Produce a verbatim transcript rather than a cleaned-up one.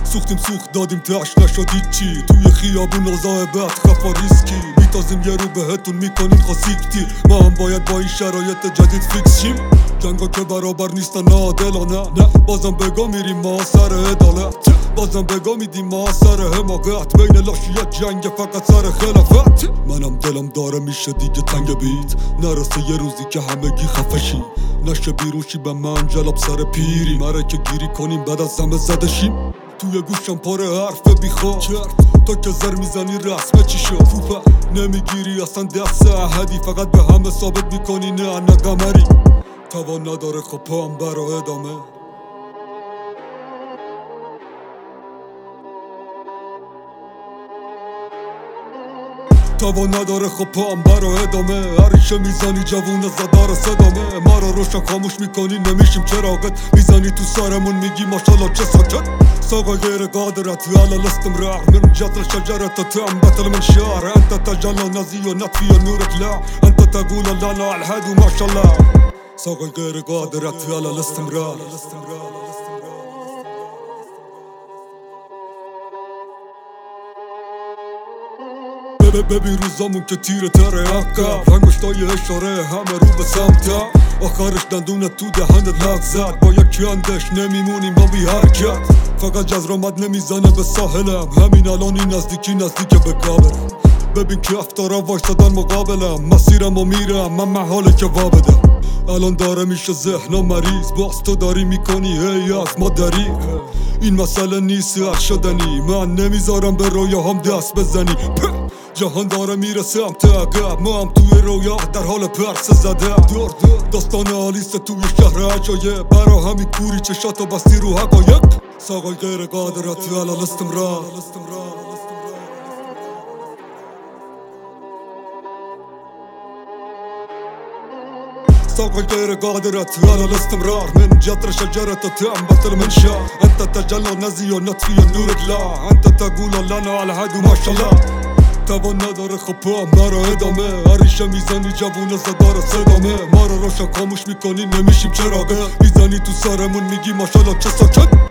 سوختیم سوخت دادیم تاش نشدید چی توی خیابون مزاحبت خفا ریسکی میتازیم یه رو بهتون میکنین خاسیکتی ما هم باید با این شرایط جدید فیکس شیم جنگا که برابر نیستن نادلانه نه بازم بگا میریم ما سر عدالت بازم بگا میدیم ما سر حماقت بین لاشیت جنگ فقط سر خلافت منم دلم داره میشه دیگه تنگ بیت نرسه یه روزی که همگی خفشیم نشه بیرون شی به من جلاب سر پیری مره که گیری کنیم بعد از همه زده شیم توی گوشم پاره حرف بیخواد تا که زر میزنی رسمه چی شد فوفه نمیگیری اصلا دست احدی فقط به همه ثابت میکنی نه نه قمری توان نداره خب پام برا ادامه توان نداره خب پام برا ادامه هریشه میزنی جوون زدار صدامه ما رو روشن خاموش میکنی نمیشیم چراغت میزنی تو سرمون میگی ماشالله چه ساکت ساقا غير قادرة على الاستمرار من جذر شجرة تنبت المنشار انت تجلى نزي نطفي نورك لا انت تقول لنا الهادي ما شاء الله ساقا غير قادرة على الاستمرار ببین روزامون که تیره تره عقب رنگشتای اشاره همه رو به سمتا آخرش دندونت تو دهنت لغ زد با یک کندش نمیمونیم با بی حرکت فقط جزرامت نمیزنه به ساحلم همین الانی نزدیکی نزدیک به قابرم ببین که افتارا وایستادن مقابلم مسیرم و میرم من محاله که وابدم الان داره میشه ذهنم مریض باز تو داری میکنی هی از ما دری این مسئله نیست حل شدنی من نمیذارم به رویاهام دست بزنی جهان داره میره سمت عقب ما هم توی رویا در حال پرسه زده داستان آلیسه توی شهر عجایب برا همین کوری چشاتو بستی رو حقایق ساقای غیر قادرتی علی الاستمرار ساقي غير قادرة على الاستمرار من جذر شجرة تنبت المنشار انت تجلى نزي ونطفي نورك لا انت تقول لنا الهادي ما شاء الله توان نداره خب پام برا ادامه هریشه میزنی جوون زدار صدامه ما رو روشن خاموش میکنی نمیشیم چراغه میزنی تو سرمون میگی ماشالله چه ساکت